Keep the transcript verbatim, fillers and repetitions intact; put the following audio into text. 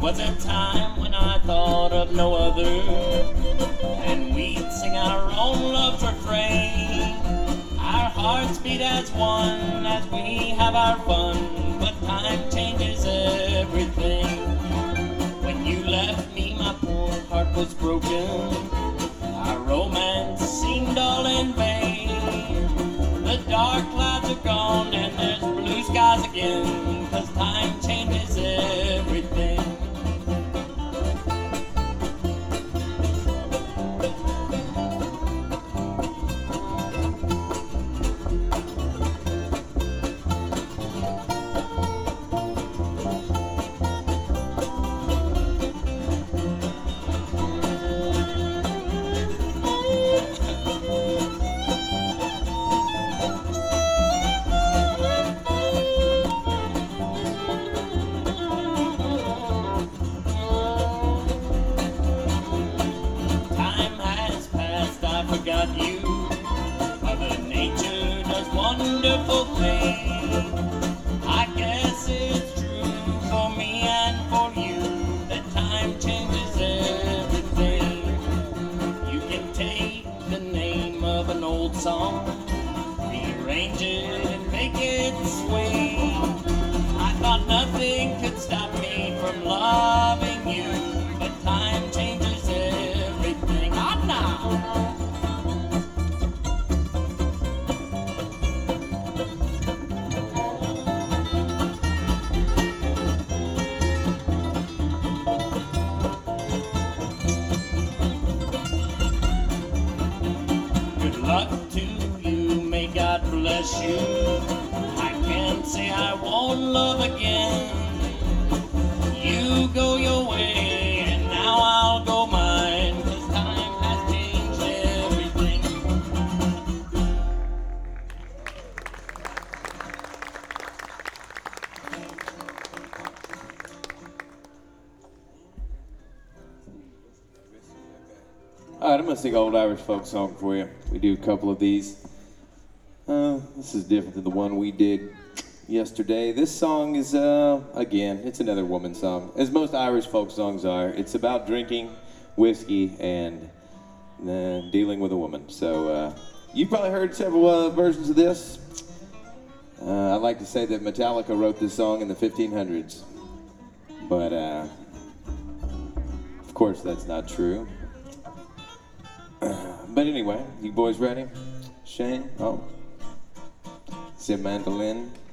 was a time when I thought of no other, and we'd sing our own love's refrain. Our hearts beat as one as we have our fun, but time changes everything. When you left me, my poor heart was broken. Our romance seemed all in vain. The dark clouds are gone and there's blue skies again, 'cause time changes everything. Forgot you. Mother Nature does wonderful things. I guess it's true for me and for you that time changes everything. You can take the name of an old song, rearrange it and make it swing. I thought nothing could stop me from loving you, but time changes everything. Ah, now. Luck to you, may God bless you. I can't say I won't love again. You go your way and now I'll go mine, 'cause time has changed everything. All right, I'm gonna sing an old Irish folk song for you. We do a couple of these. Uh, this is different than the one we did yesterday. This song is, uh, again, it's another woman song, as most Irish folk songs are. It's about drinking whiskey and uh, dealing with a woman. So uh, you've probably heard several uh, versions of this. Uh, I like to say that Metallica wrote this song in the fifteen hundreds, but uh, of course that's not true. But anyway, you boys ready? Shane? Oh. Is it mandolin?